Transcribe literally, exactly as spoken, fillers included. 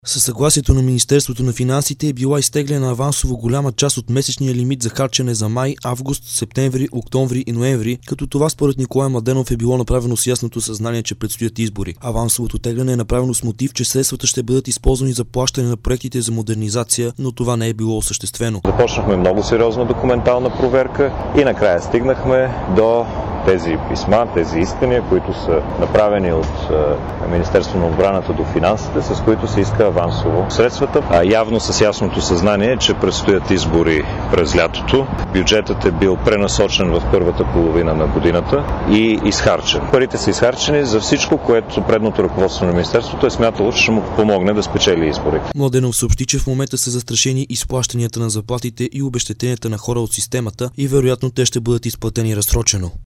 Със съгласието на Министерството на финансите е била изтеглена авансово голяма част от месечния лимит за харчене за май, август, септември, октомври и ноември, като това според Николай Младенов е било направено с ясното съзнание, че предстоят избори. Авансовото тегляне е направено с мотив, че средствата ще бъдат използвани за плащане на проектите за модернизация, но това не е било осъществено. Започнахме много сериозна документална проверка и накрая стигнахме до тези писма, тези искания, които са направени от е, Министерство на отбраната до финансите, с които се иска авансово средствата. А явно с ясното съзнание, че предстоят избори през лятото. Бюджетът е бил пренасочен в първата половина на годината и изхарчен. Парите са изхарчени за всичко, което предното ръководство на Министерството е смятало, че ще му помогне да спечели изборите. Младенов съобщи, че в момента са застрашени изплащанията на заплатите и обезщетенията на хора от системата и вероятно те ще бъдат изплатени разсрочено.